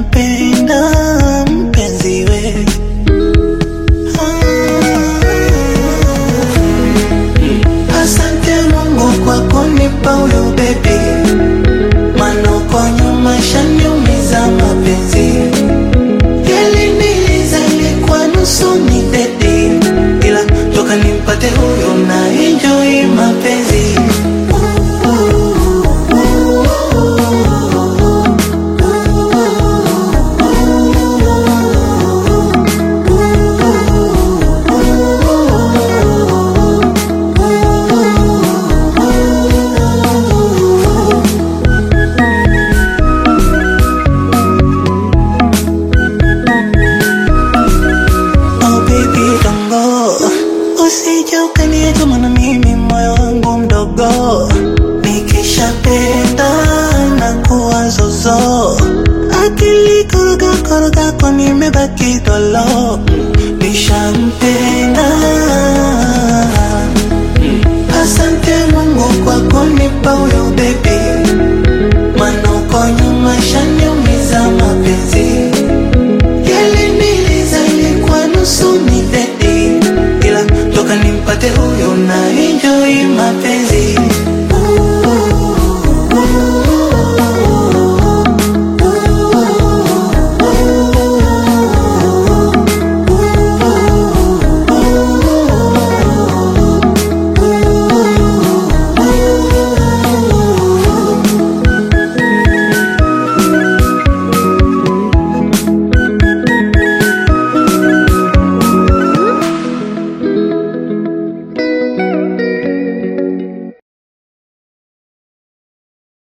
nishampenda mpenzi we. Asante Mungu kwa kunipa huyo baby, maana kwa nyuma shaniumiza mapenzi. Yaliniliza ilikuwa nusu ni dedi, ila toka nimpate huyo na enjoy mapenzi. Usije ukaniacha maana mimi moyo wangu mdogo, nikishapenda na kuwa zozo, akili koroga kwa nimebaki dolo. Nishampenda. Asante Mungu kwa kunipa huyo baby,